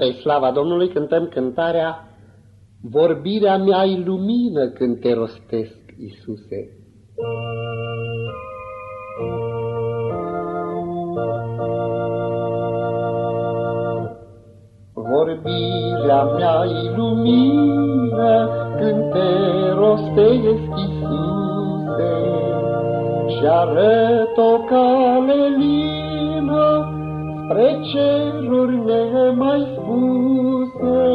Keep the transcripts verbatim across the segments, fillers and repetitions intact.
Spre slava Domnului cântăm cântarea Vorbirea mea-i lumină când te rostesc, Iisuse. Vorbirea mea-i lumină când te rostesc, Iisuse, și arăt o cale lină spre ceruri nemai spuse,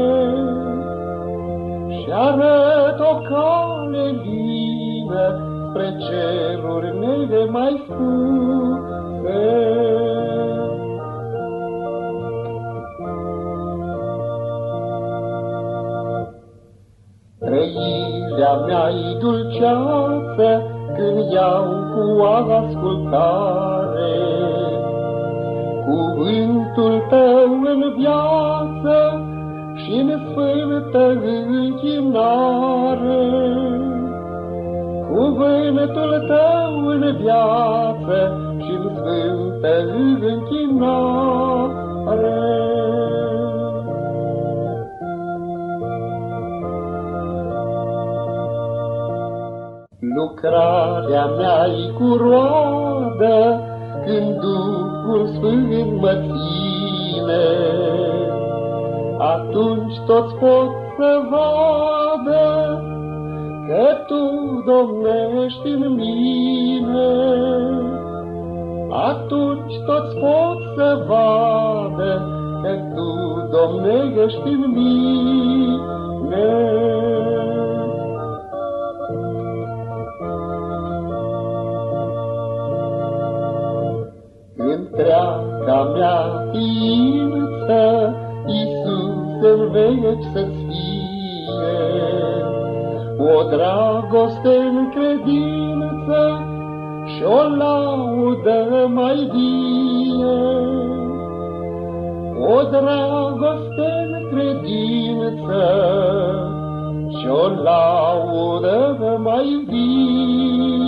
și arăt o cale lină spre ceruri nemai spuse. Trăirea mea-i dulceață când iau cu ascultare cuvântul tău în viață și în sfântă închinare. Cuvântul tău în viață și în sfântă închinare. Lucrarea mea-i cu roadă când Duhul Sfânt mă ține, atunci toți pot să vadă că Tu domnești în mine. Atunci toți pot să vadă că Tu domnești în mine. Întreaga mea ființă, Iisuse-n veci să-ți fie o dragoste în credință și o laudă mai vie. O dragoste în credință și o laudă mai vie.